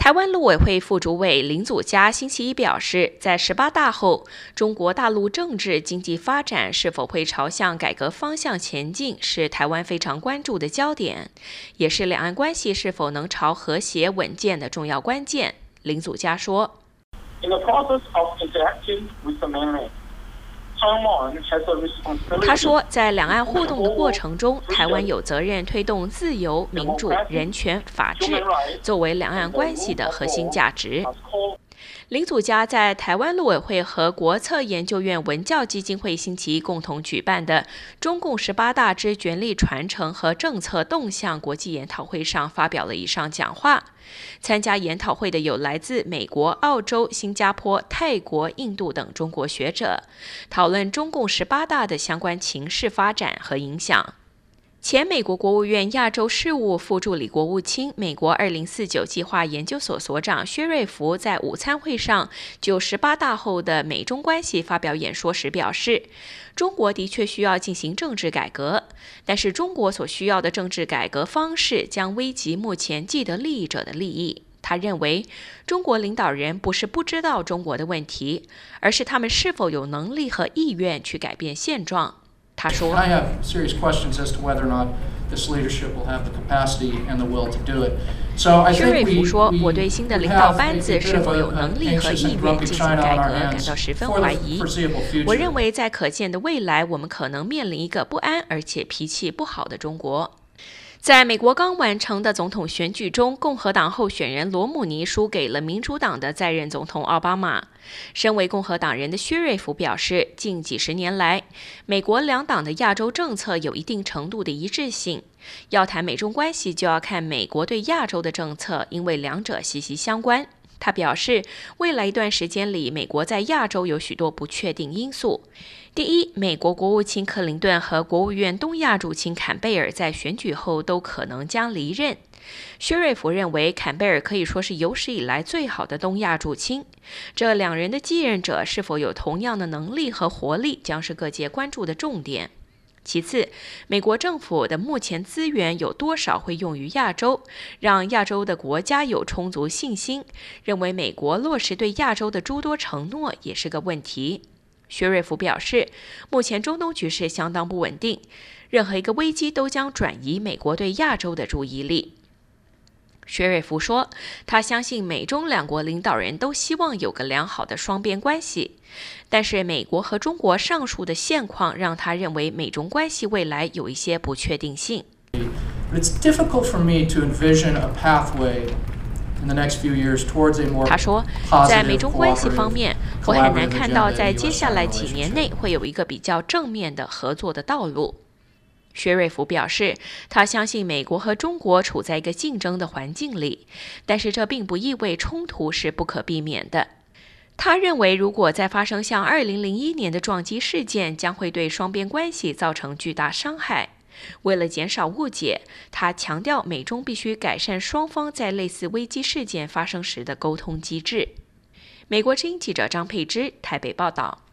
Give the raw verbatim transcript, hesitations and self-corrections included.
台湾陆委会副主委林祖嘉星期一表示，在十八大后，中国大陆政治经济发展是否会朝向改革方向前进，是台湾非常关注的焦点，也是两岸关系是否能朝和谐稳健的重要关键。林祖嘉说 In the process of interacting with the mainland, 他说，在两岸互动的过程中，台湾有责任推动自由、民主、人权、法治作为两岸关系的核心价值。林祖嘉在台湾陆委会和国策研究院文教基金会星期一共同举办的中共十八大之权力传承和政策动向国际研讨会上发表了以上讲话。参加研讨会的有来自美国、澳洲、新加坡、泰国、印度等中国学者，讨论中共十八大的相关情势发展和影响。前美国国务院亚洲事务副助理国务卿、美国二零四九计划研究所所长薛瑞福在午餐会上就十八大后的美中关系发表演说时表示，中国的确需要进行政治改革，但是中国所需要的政治改革方式将危及目前既得利益者的利益。他认为，中国领导人不是不知道中国的问题，而是他们是否有能力和意愿去改变现状。他说 I have serious questions as to whether or not this leadership will have the capacity and the will to do it. So I 薛瑞 think 福 we, 说， we, 我对新的 we 领导 have 班 a 子 bit 是 of 否 a, 有能力和 anxious 意 and 愿 grumpy 进行 China 改 on our 革感 hands 到十分 for 怀 the 疑。 foreseeable 我 future. 认为在可见的未来，我们可能面临一个不安而且脾气不好的中国。在美国刚完成的总统选举中，共和党候选人罗姆尼输给了民主党的在任总统奥巴马。身为共和党人的薛瑞福表示，近几十年来，美国两党的亚洲政策有一定程度的一致性。要谈美中关系，就要看美国对亚洲的政策，因为两者息息相关。他表示，未来一段时间里，美国在亚洲有许多不确定因素。第一，美国国务卿克林顿和国务院东亚主卿坎贝尔在选举后都可能将离任。薛瑞福认为，坎贝尔可以说是有史以来最好的东亚主卿。这两人的继任者是否有同样的能力和活力，将是各界关注的重点。其次，美国政府的目前资源有多少会用于亚洲，让亚洲的国家有充足信心，认为美国落实对亚洲的诸多承诺也是个问题。薛瑞福表示，目前中东局势相当不稳定，任何一个危机都将转移美国对亚洲的注意力。薛瑞福说，他相信美中两国领导人都希望有个良好的双边关系，但是美国和中国上述的现况让他认为美中关系未来有一些不确定性。 But it's difficult for me to envision a pathway in the next few years towards a more 他说，在美中关系方面，我很难看到在接下来几年内会有一个比较正面的合作的道路。薛瑞福表示，他相信美国和中国处在一个竞争的环境里，但是这并不意味冲突是不可避免的。他认为，如果再发生像二零零一年的撞击事件，将会对双边关系造成巨大伤害。为了减少误解，他强调美中必须改善双方在类似危机事件发生时的沟通机制。美国之音记者张佩芝台北报道。